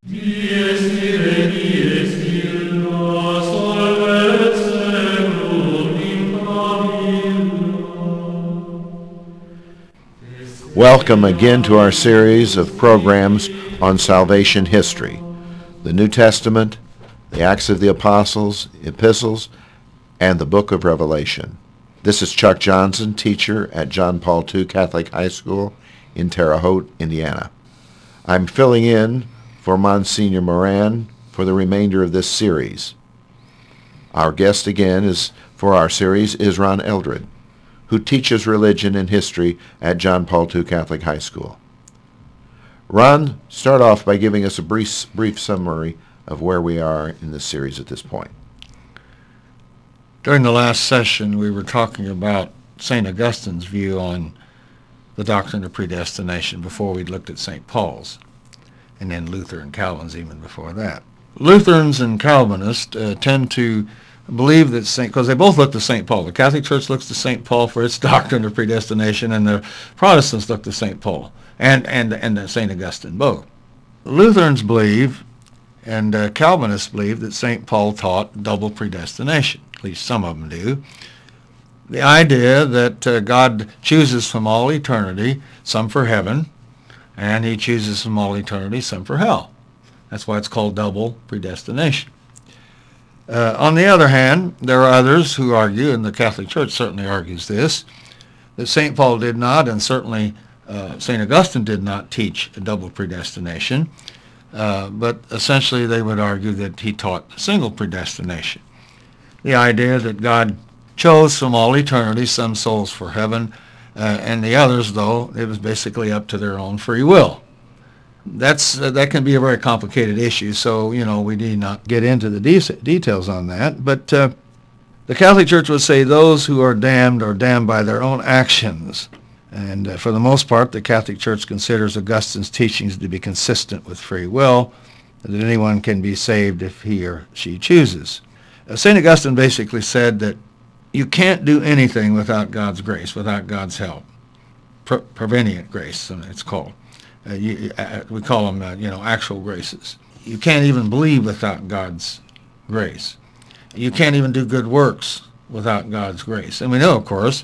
Dies ire, dies illa, salvet seculum in Pablo. Welcome again to our series of programs on salvation history, the New Testament, the Acts of the Apostles, epistles, and the book of Revelation. This is Chuck Johnson, teacher at John Paul II Catholic High School in Terre Haute, Indiana. I'm filling in for Monsignor Moran for the remainder of this series. Our guest again is for our series is Ron Eldred, who teaches religion and history at John Paul II Catholic High School. Ron, start off by giving us a brief summary of where we are in this series at this point. During the last session, we were talking about St. Augustine's view on the doctrine of predestination before we looked at St. Paul's, and then Luther and Calvin's even before that. Lutherans and Calvinists tend to believe that because they both look to St. Paul. The Catholic Church looks to St. Paul for its doctrine of predestination, and the Protestants look to St. Paul and St. Augustine both. Lutherans believe, and Calvinists believe, that St. Paul taught double predestination. At least some of them do. The idea that God chooses from all eternity some for heaven, and he chooses from all eternity some for hell. That's why it's called double predestination. On the other hand, there are others who argue, and the Catholic Church certainly argues this, that St. Paul did not, and certainly St. Augustine did not teach a double predestination, but essentially they would argue that he taught single predestination. The idea that God chose from all eternity some souls for heaven, and the others, though, it was basically up to their own free will. That can be a very complicated issue, so we need not get into the details on that. But the Catholic Church would say those who are damned by their own actions. And for the most part, the Catholic Church considers Augustine's teachings to be consistent with free will, that anyone can be saved if he or she chooses. St. Augustine basically said that you can't do anything without God's grace, without God's help. Prevenient grace, it's called. We call them, actual graces. You can't even believe without God's grace. You can't even do good works without God's grace. And we know, of course,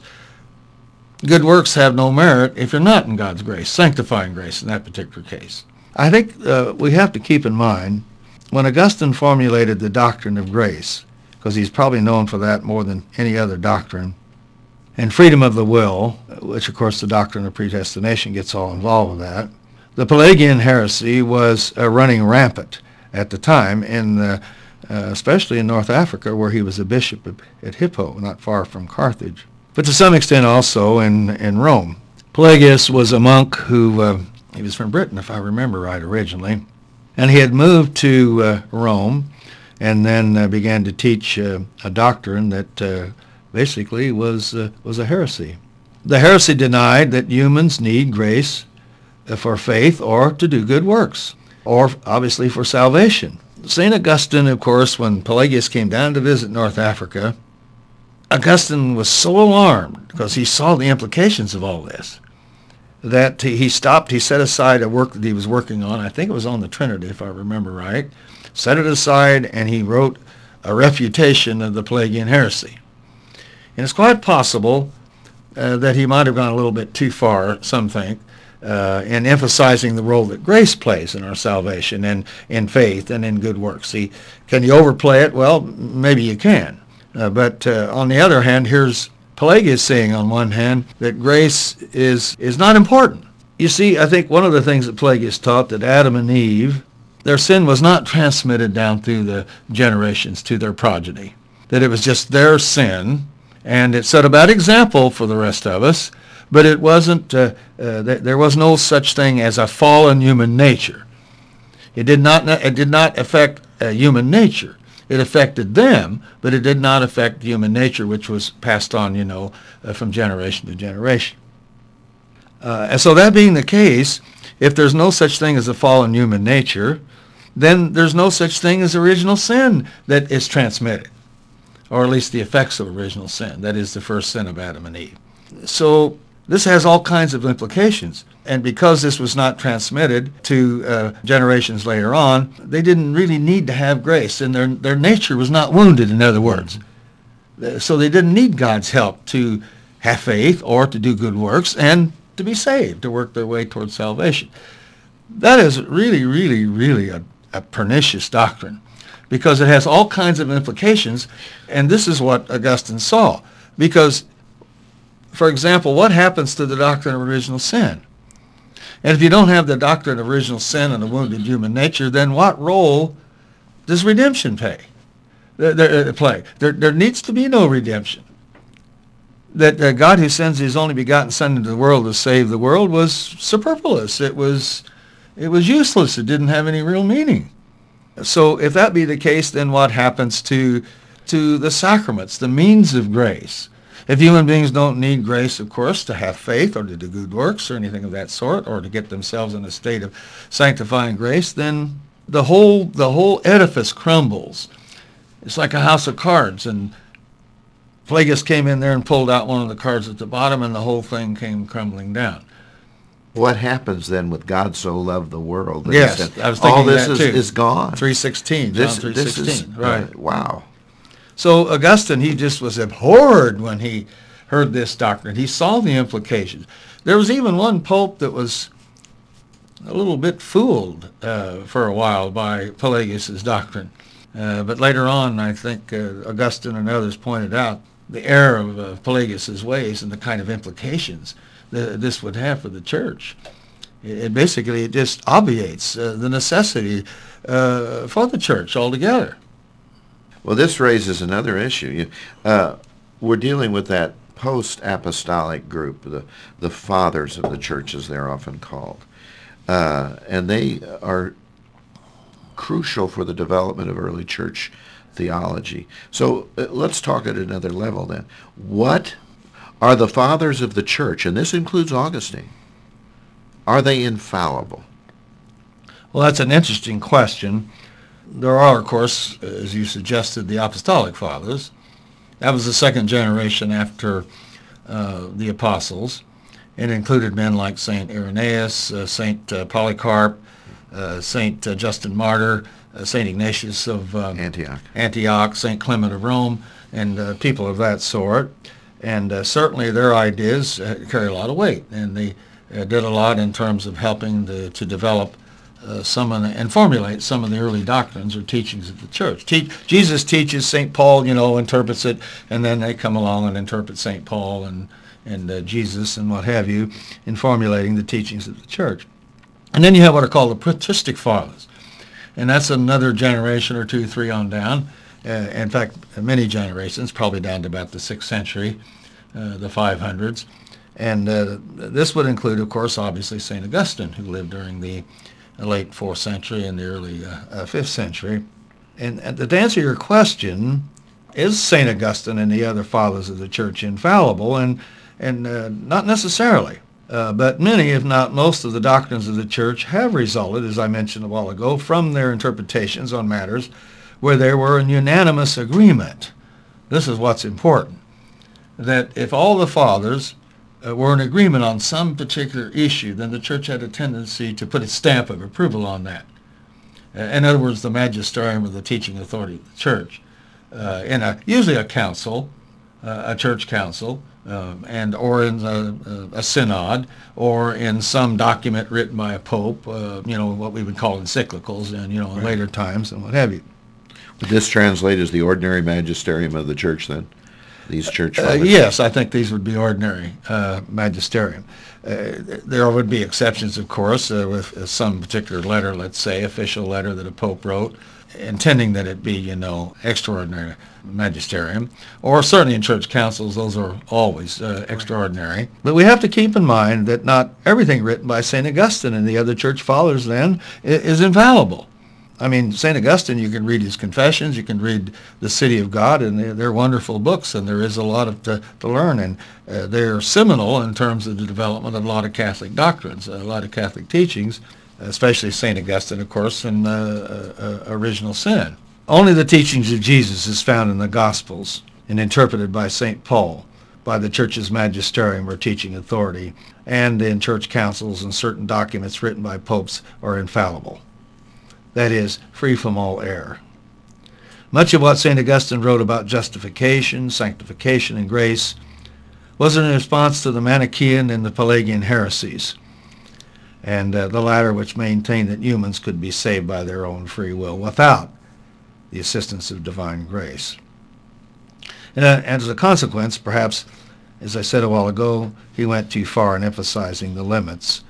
good works have no merit if you're not in God's grace, sanctifying grace in that particular case. I think we have to keep in mind, when Augustine formulated the doctrine of grace, because he's probably known for that more than any other doctrine, and freedom of the will, which of course the doctrine of predestination gets all involved with that, the Pelagian heresy was running rampant at the time, especially in North Africa, where he was a bishop at Hippo, not far from Carthage, but to some extent also in Rome. Pelagius was a monk who, he was from Britain, if I remember right, originally, and he had moved to Rome, and then began to teach a doctrine that basically was a heresy. The heresy denied that humans need grace for faith or to do good works, or obviously for salvation. St. Augustine, of course, when Pelagius came down to visit North Africa, Augustine was so alarmed because he saw the implications of all this that he stopped. He set aside a work that he was working on. I think it was on the Trinity, if I remember right. Set it aside, and he wrote a refutation of the Pelagian heresy. And it's quite possible that he might have gone a little bit too far, some think, in emphasizing the role that grace plays in our salvation and in faith and in good works. See, can you overplay it? Well, maybe you can. But on the other hand, here's Pelagius saying on one hand that grace is not important. You see, I think one of the things that Pelagius taught, that Adam and Eve, their sin was not transmitted down through the generations to their progeny, that it was just their sin, and it set a bad example for the rest of us, but it wasn't, there was no such thing as a fallen human nature. It did not affect human nature. It affected them, but it did not affect human nature, which was passed on, from generation to generation. And so that being the case, if there's no such thing as a fallen human nature, then there's no such thing as original sin that is transmitted, or at least the effects of original sin. That is the first sin of Adam and Eve. So this has all kinds of implications. And because this was not transmitted to generations later on, they didn't really need to have grace, and their nature was not wounded, in other words. So they didn't need God's help to have faith or to do good works and to be saved, to work their way towards salvation. That is really, really, really a pernicious doctrine, because it has all kinds of implications, and this is what Augustine saw. Because, for example, what happens to the doctrine of original sin? And if you don't have the doctrine of original sin and the wounded human nature, then what role does redemption play? There needs to be no redemption. That God who sends his only begotten Son into the world to save the world was superfluous. It was useless. It didn't have any real meaning. So if that be the case, then what happens to the sacraments, the means of grace? If human beings don't need grace, of course, to have faith or to do good works or anything of that sort, or to get themselves in a state of sanctifying grace, then the whole edifice crumbles. It's like a house of cards, and Pelagius came in there and pulled out one of the cards at the bottom, and the whole thing came crumbling down. What happens then with God so loved the world? That Yes, he said, I was thinking all this that too. is gone. 3:16, John 3:16, right. Wow. So Augustine, he just was abhorred when he heard this doctrine. He saw the implications. There was even one pope that was a little bit fooled for a while by Pelagius's doctrine. But later on, I think Augustine and others pointed out the error of Pelagius's ways and the kind of implications that this would have for the church. It basically just obviates the necessity for the church altogether. Well, this raises another issue. We're dealing with that post-apostolic group, the fathers of the church, as they're often called. And they are crucial for the development of early church theology. So let's talk at another level then. What are the fathers of the church, and this includes Augustine, are they infallible? Well, that's an interesting question. There are, of course, as you suggested, the apostolic fathers. That was the second generation after the apostles. It included men like St. Irenaeus, St. Polycarp, St. Justin Martyr, St. Ignatius of Antioch, St. Clement of Rome, and people of that sort. And certainly their ideas carry a lot of weight, and they did a lot in terms of helping to develop and formulate some of the early doctrines or teachings of the church. Jesus teaches, St. Paul, interprets it, and then they come along and interpret St. Paul and Jesus and what have you in formulating the teachings of the church. And then you have what are called the patristic fathers, and that's another generation or two, three on down. In fact, many generations, probably down to about the 6th century, the 500s. And this would include, of course, obviously St. Augustine, who lived during the late 4th century and the early 5th century. And to answer your question, is St. Augustine and the other fathers of the church infallible? And not necessarily. But many, if not most, of the doctrines of the church have resulted, as I mentioned a while ago, from their interpretations on matters where there were an unanimous agreement. This is what's important, that if all the fathers were in agreement on some particular issue, then the church had a tendency to put its stamp of approval on that. In other words, the magisterium, or the teaching authority of the church, in usually a council, a church council, or in a synod, or in some document written by a pope, what we would call encyclicals, and in later times and what have you. Would this translate as the ordinary magisterium of the church then? These church fathers? Yes, I think these would be ordinary magisterium. There would be exceptions, of course, with some particular letter, let's say, official letter that a pope wrote, intending that it be, extraordinary magisterium. Or certainly in church councils, those are always extraordinary. But we have to keep in mind that not everything written by St. Augustine and the other church fathers then is infallible. I mean, St. Augustine, you can read his Confessions, you can read The City of God, and they're wonderful books, and there is a lot to learn, and they're seminal in terms of the development of a lot of Catholic doctrines, a lot of Catholic teachings, especially St. Augustine, of course, and original sin. Only the teachings of Jesus is found in the Gospels and interpreted by St. Paul. by the church's magisterium or teaching authority, and in church councils and certain documents written by popes are infallible. That is, free from all error. Much of what St. Augustine wrote about justification, sanctification, and grace was in response to the Manichaean and the Pelagian heresies, and the latter which maintained that humans could be saved by their own free will without the assistance of divine grace. And as a consequence, perhaps, as I said a while ago, he went too far in emphasizing the limits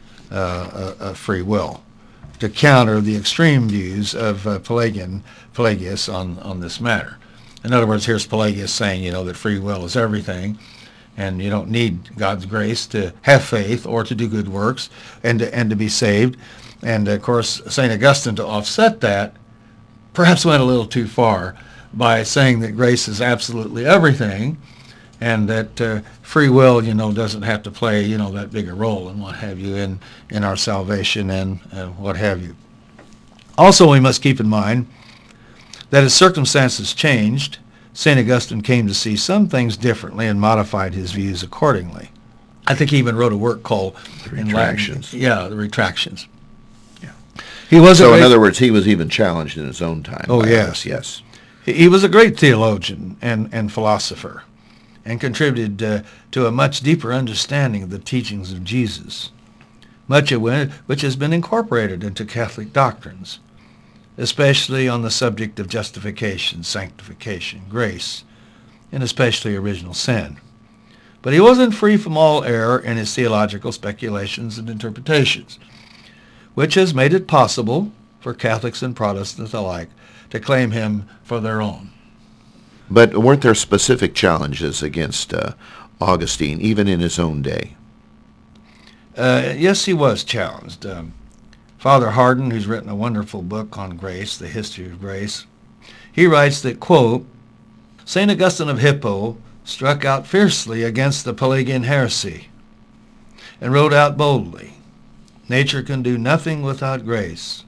of free will to counter the extreme views of Pelagius on this matter. In other words, here's Pelagius saying, that free will is everything, and you don't need God's grace to have faith or to do good works and to be saved. And, of course, St. Augustine, to offset that, perhaps went a little too far by saying that grace is absolutely everything, and that free will, doesn't have to play, that big a role and what have you in our salvation and what have you. Also, we must keep in mind that as circumstances changed, St. Augustine came to see some things differently and modified his views accordingly. I think he even wrote a work called The Retractions. The Retractions. Yeah. He was So, in other words, he was even challenged in his own time. Oh, by yes. others. Yes. He was a great theologian and philosopher, and contributed to a much deeper understanding of the teachings of Jesus, much of which has been incorporated into Catholic doctrines, especially on the subject of justification, sanctification, grace, and especially original sin. But he wasn't free from all error in his theological speculations and interpretations, which has made it possible for Catholics and Protestants alike to claim him for their own. But weren't there specific challenges against Augustine, even in his own day? Yes, he was challenged. Father Hardon, who's written a wonderful book on grace, The History of Grace, he writes that, quote, St. Augustine of Hippo struck out fiercely against the Pelagian heresy and wrote out boldly, nature can do nothing without grace.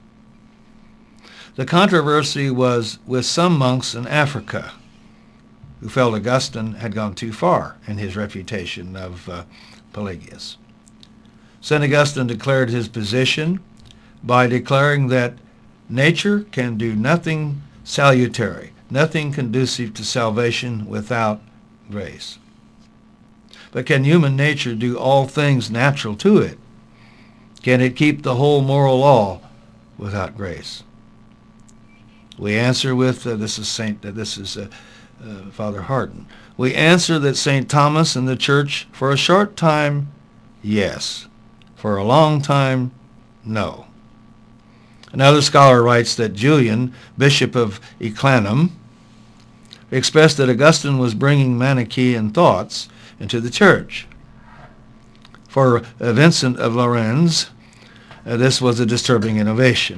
The controversy was with some monks in Africa who felt Augustine had gone too far in his refutation of Pelagius. St. Augustine declared his position by declaring that nature can do nothing salutary, nothing conducive to salvation without grace. But can human nature do all things natural to it? Can it keep the whole moral law without grace? We answer with, Father Hardon. We answer that St. Thomas and the Church, for a short time, yes. For a long time, no. Another scholar writes that Julian, Bishop of Eclanum, expressed that Augustine was bringing Manichaean thoughts into the Church. For Vincent of Lorraine, this was a disturbing innovation.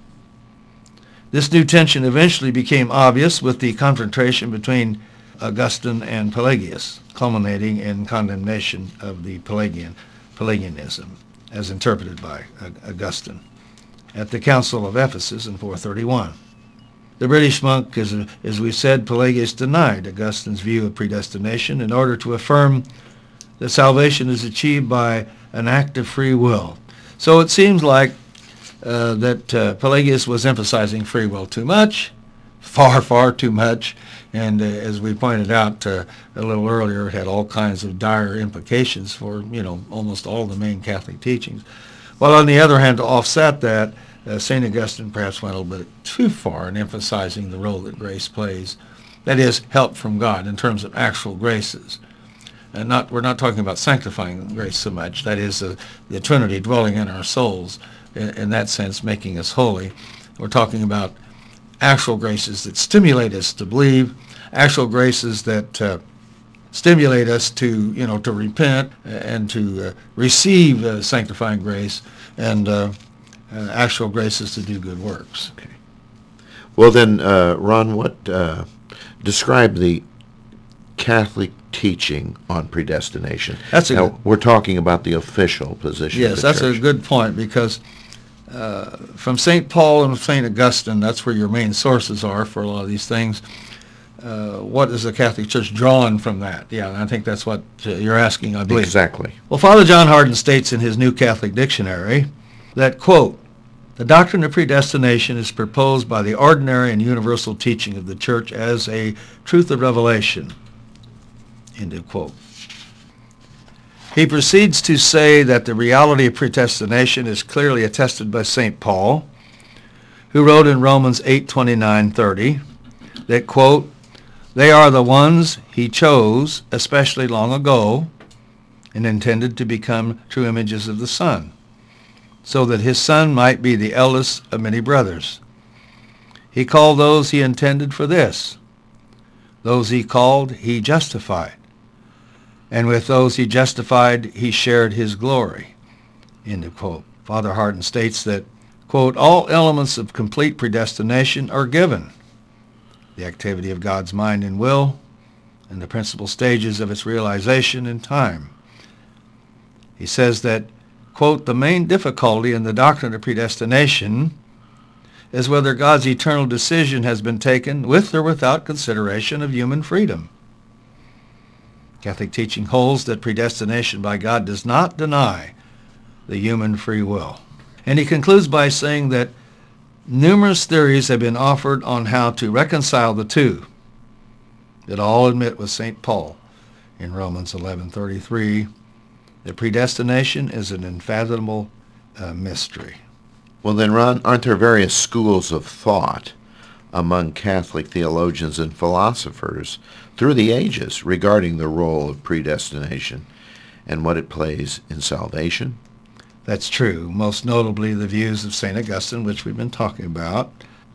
This new tension eventually became obvious with the confrontation between Augustine and Pelagius, culminating in condemnation of the Pelagianism, as interpreted by Augustine, at the Council of Ephesus in 431. The British monk, as we said, Pelagius denied Augustine's view of predestination in order to affirm that salvation is achieved by an act of free will. So it seems like that Pelagius was emphasizing free will too much, far too much, and as we pointed out a little earlier, it had all kinds of dire implications for almost all the main Catholic teachings. While on the other hand, to offset that, St. Augustine perhaps went a little bit too far in emphasizing the role that grace plays, that is, help from God in terms of actual graces. And we're not talking about sanctifying grace so much, that is, the Trinity dwelling in our souls, in that sense, making us holy. We're talking about actual graces that stimulate us to believe, actual graces that stimulate us to repent and to receive sanctifying grace, and actual graces to do good works. Okay. Well then, Ron, describe the Catholic teaching on predestination. We're talking about the official position. Yes, of the that's Church. a good point, because from St. Paul and St. Augustine, that's where your main sources are for a lot of these things. what is the Catholic Church drawing from that? Yeah, I think that's what you're asking, I believe. Exactly. Well, Father John Hardon states in his New Catholic Dictionary that, quote, the doctrine of predestination is proposed by the ordinary and universal teaching of the Church as a truth of revelation, end of quote. He proceeds to say that the reality of predestination is clearly attested by St. Paul, who wrote in Romans 8:29-30 that, quote, they are the ones he chose, especially long ago, and intended to become true images of the Son, so that his Son might be the eldest of many brothers. He called those he intended for this. Those he called, he justified. And with those he justified, he shared his glory. End of quote. Father Hardon states that, quote, all elements of complete predestination are given. The activity of God's mind and will, and the principal stages of its realization in time. He says that, quote, the main difficulty in the doctrine of predestination is whether God's eternal decision has been taken with or without consideration of human freedom. Catholic teaching holds that predestination by God does not deny the human free will. And he concludes by saying that numerous theories have been offered on how to reconcile the two, that all admit with St. Paul in Romans 11:33 that predestination is an unfathomable mystery. Well then, Ron, aren't there various schools of thought among Catholic theologians and philosophers through the ages regarding the role of predestination and what it plays in salvation? That's true, most notably the views of St. Augustine, which we've been talking about,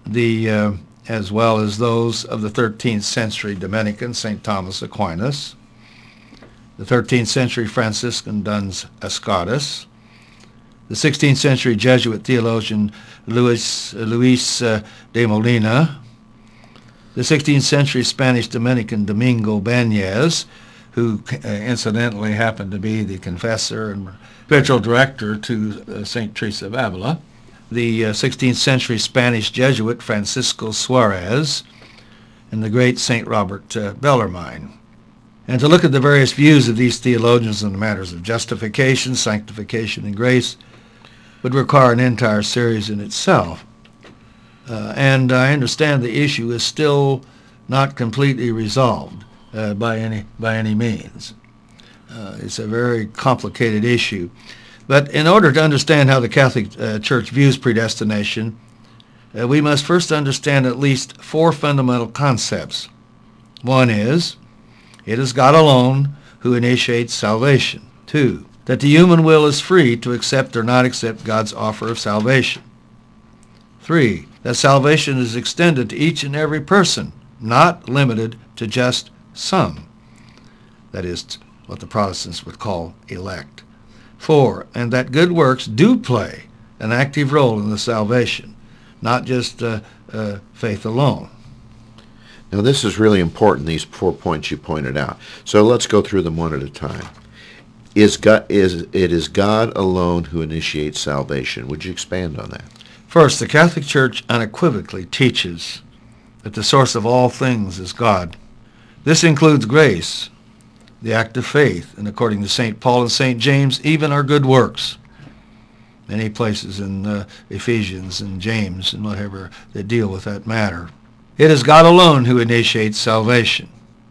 as well as those of the 13th century Dominican St. Thomas Aquinas, the 13th century Franciscan Duns Scotus, the 16th century Jesuit theologian Luis de Molina, the 16th century Spanish Dominican Domingo Banez, who incidentally happened to be the confessor and spiritual director to St. Teresa of Avila, the 16th century Spanish Jesuit Francisco Suarez, and the great St. Robert Bellarmine. And to look at the various views of these theologians on the matters of justification, sanctification, and grace would require an entire series in itself. And I understand the issue is still not completely resolved by any means. It's a very complicated issue. But in order to understand how the Catholic Church views predestination, we must first understand at least four fundamental concepts. One is, it is God alone who initiates salvation. 2, that the human will is free to accept or not accept God's offer of salvation. 3, that salvation is extended to each and every person, not limited to just some. That is what the Protestants would call elect. 4, and that good works do play an active role in the salvation, not just faith alone. Now this is really important, these 4 points you pointed out. So let's go through them one at a time. It is God alone who initiates salvation. Would you expand on that? First, the Catholic Church unequivocally teaches that the source of all things is God. This includes grace, the act of faith, and according to St. Paul and St. James, even our good works. Many places in Ephesians and James and whatever that deal with that matter. It is God alone who initiates salvation.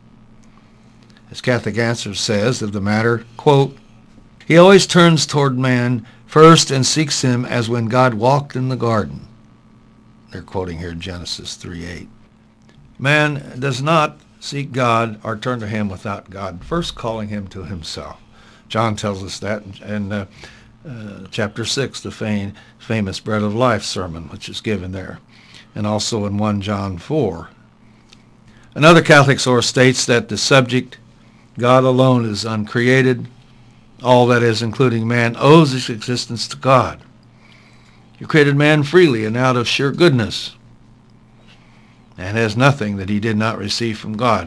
As Catholic Answers says of the matter, quote, he always turns toward man first and seeks him as when God walked in the garden. They're quoting here Genesis 3:8. Man does not seek God or turn to him without God first calling him to himself. John tells us that in chapter 6, the famous Bread of Life sermon, which is given there, and also in 1 John 4. Another Catholic source states that the subject, God alone, is uncreated. All that is, including man, owes its existence to God. He created man freely and out of sheer goodness, and has nothing that he did not receive from God.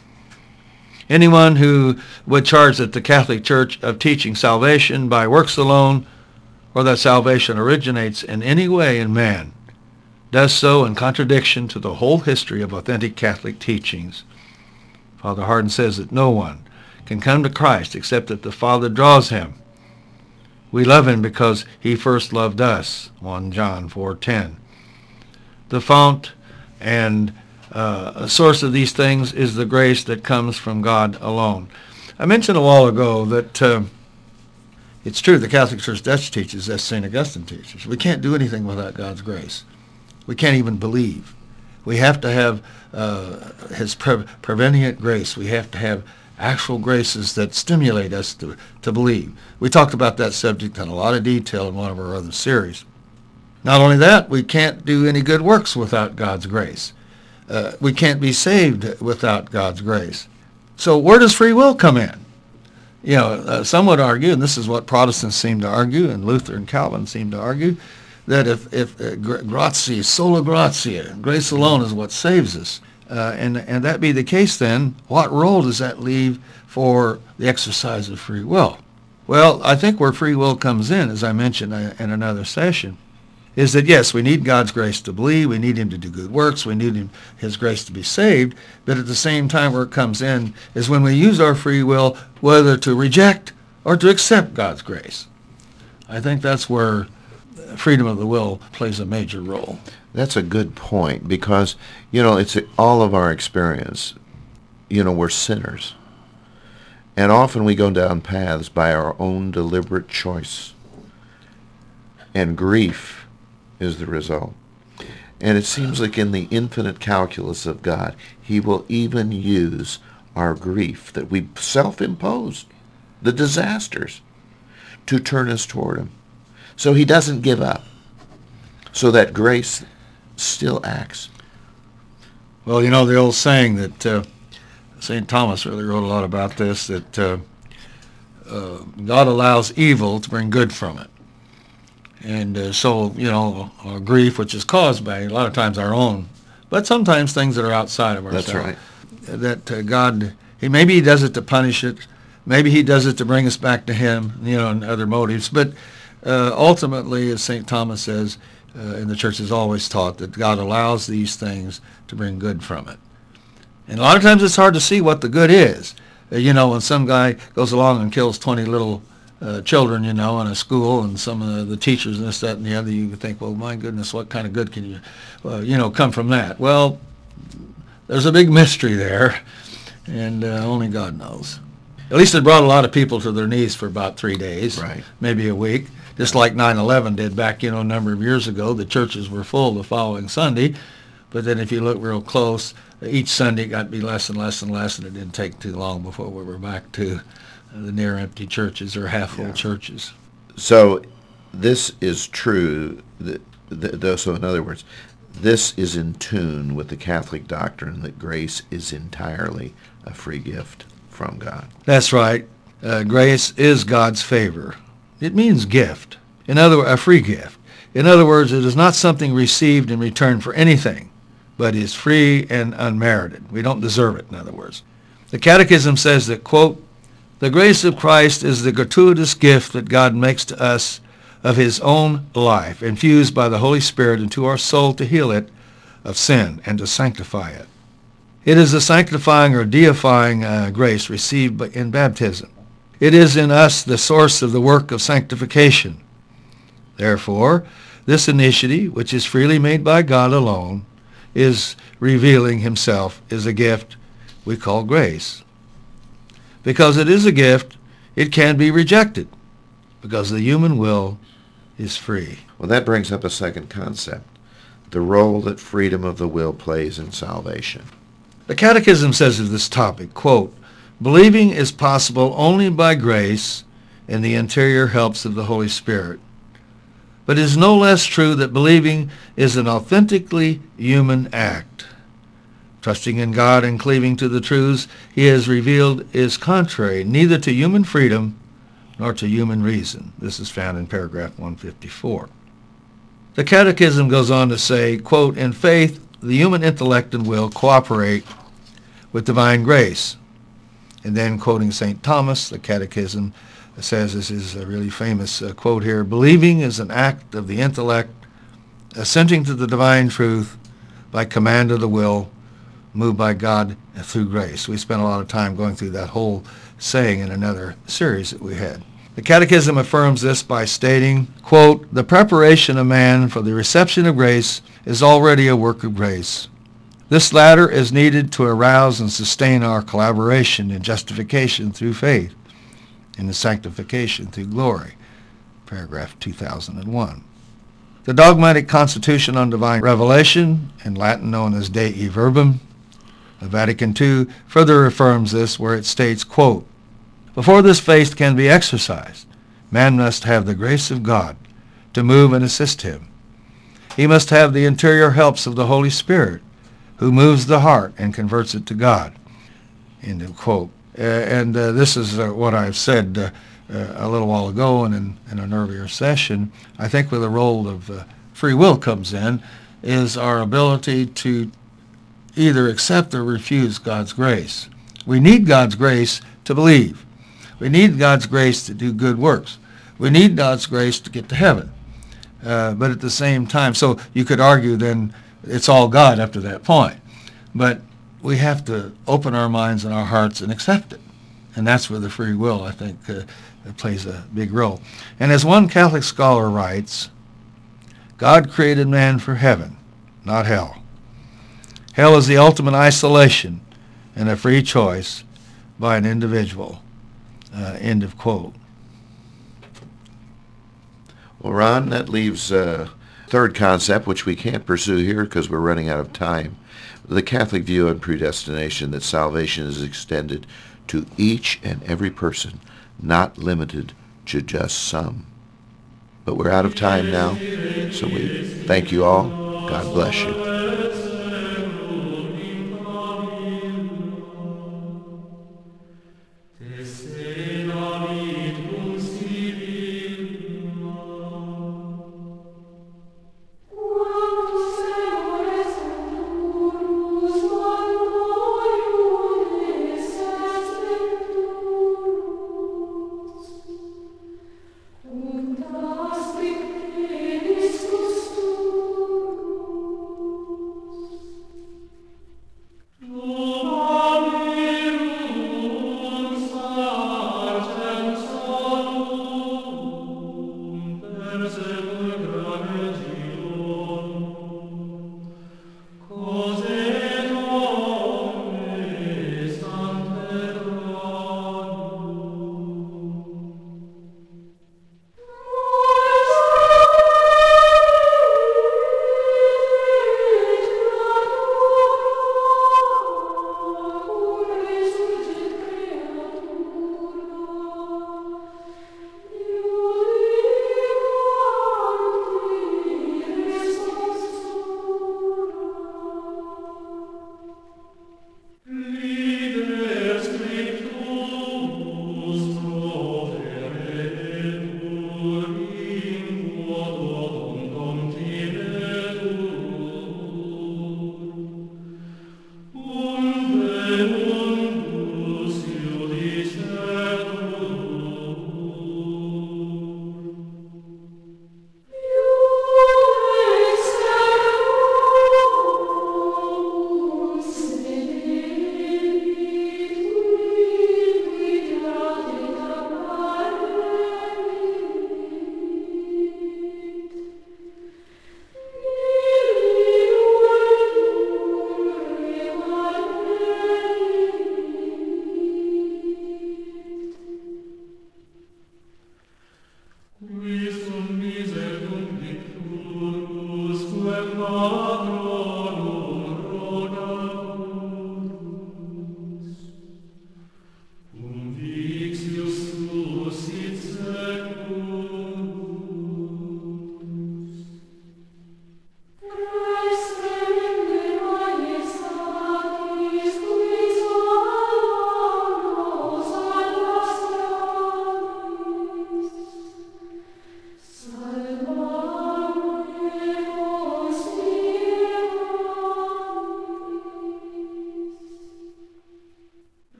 Anyone who would charge that the Catholic Church of teaching salvation by works alone, or that salvation originates in any way in man, does so in contradiction to the whole history of authentic Catholic teachings. Father Hardon says that no one can come to Christ except that the Father draws him. We love him because he first loved us, 1 John 4:10. The fount and source of these things is the grace that comes from God alone. I mentioned a while ago that it's true the Catholic Church does teach us, as St. Augustine teaches. We can't do anything without God's grace. We can't even believe. We have to have his prevenient grace. We have to have actual graces that stimulate us to believe. We talked about that subject in a lot of detail in one of our other series. Not only that, we can't do any good works without God's grace. We can't be saved without God's grace. So where does free will come in? Some would argue, and this is what Protestants seem to argue, and Luther and Calvin seem to argue, that if gratia, sola gratia, grace alone is what saves us, and that be the case, then what role does that leave for the exercise of free will? Well, I think where free will comes in, as I mentioned in another session, is that yes, we need God's grace to believe, we need him to do good works, we need his grace to be saved, but at the same time where it comes in is when we use our free will whether to reject or to accept God's grace. I think that's where freedom of the will plays a major role. That's a good point because, it's all of our experience. We're sinners. And often we go down paths by our own deliberate choice. And grief is the result. And it seems like in the infinite calculus of God, he will even use our grief that we self-imposed, the disasters, to turn us toward him. So he doesn't give up. So that grace still acts. Well, the old saying that St. Thomas really wrote a lot about this, that God allows evil to bring good from it. And so, our grief, which is caused by a lot of times our own, but sometimes things that are outside of ourselves. That's right. That God, maybe he does it to punish it. Maybe he does it to bring us back to him, and other motives. But ultimately, as St. Thomas says, and the church has always taught, that God allows these things to bring good from it. And a lot of times it's hard to see what the good is. When some guy goes along and kills 20 little children, in a school, and some of the teachers and this, that, and the other, you think, well, my goodness, what kind of good can you, come from that? Well, there's a big mystery there, and only God knows. At least it brought a lot of people to their knees for about 3 days, right, maybe a week, just like 9/11 did back, a number of years ago. The churches were full the following Sunday, but then if you look real close, each Sunday it got to be less and less and less, and it didn't take too long before we were back to the near empty churches or half full churches. So this is true. So in other words, this is in tune with the Catholic doctrine that grace is entirely a free gift from God. That's right. Grace is God's favor. It means gift. A free gift. In other words, it is not something received in return for anything, but is free and unmerited. We don't deserve it, in other words. The Catechism says that, quote, "The grace of Christ is the gratuitous gift that God makes to us of his own life, infused by the Holy Spirit into our soul to heal it of sin and to sanctify it. It is a sanctifying or deifying grace received in baptism. It is in us the source of the work of sanctification. Therefore, this initiative, which is freely made by God alone, is revealing himself as a gift we call grace. Because it is a gift, it can be rejected, because the human will is free." Well, that brings up a second concept, the role that freedom of the will plays in salvation. The Catechism says of this topic, quote, "Believing is possible only by grace and the interior helps of the Holy Spirit. But it is no less true that believing is an authentically human act. Trusting in God and cleaving to the truths he has revealed is contrary neither to human freedom nor to human reason." This is found in paragraph 154. The Catechism goes on to say, quote, "In faith, the human intellect and will cooperate with divine grace." And then, quoting St. Thomas, the Catechism says, this is a really famous quote here, "Believing is an act of the intellect assenting to the divine truth by command of the will, moved by God through grace. We spent a lot of time going through that whole saying in another series that we had. The Catechism affirms this by stating, quote, "The preparation of man for the reception of grace is already a work of grace. This latter is needed to arouse and sustain our collaboration in justification through faith, and in sanctification through glory." Paragraph 2001. The dogmatic Constitution on Divine Revelation, in Latin known as Dei Verbum, of Vatican II, further affirms this, where it states, quote, "Before this faith can be exercised, man must have the grace of God to move and assist him. He must have the interior helps of the Holy Spirit, who moves the heart and converts it to God." End of quote. This is what I've said a little while ago and in an earlier session. I think where the role of free will comes in is our ability to either accept or refuse God's grace. We need God's grace to believe. We need God's grace to do good works. We need God's grace to get to heaven. But at the same time, so you could argue then it's all God up to that point. But we have to open our minds and our hearts and accept it. And that's where the free will, I think, plays a big role. And as one Catholic scholar writes, God created man for heaven, not hell. Hell is the ultimate isolation and a free choice by an individual. End of quote. Well, Ron, that leaves a third concept, which we can't pursue here because we're running out of time. The Catholic view on predestination, that salvation is extended to each and every person, not limited to just some. But we're out of time now, so we thank you all. God bless you.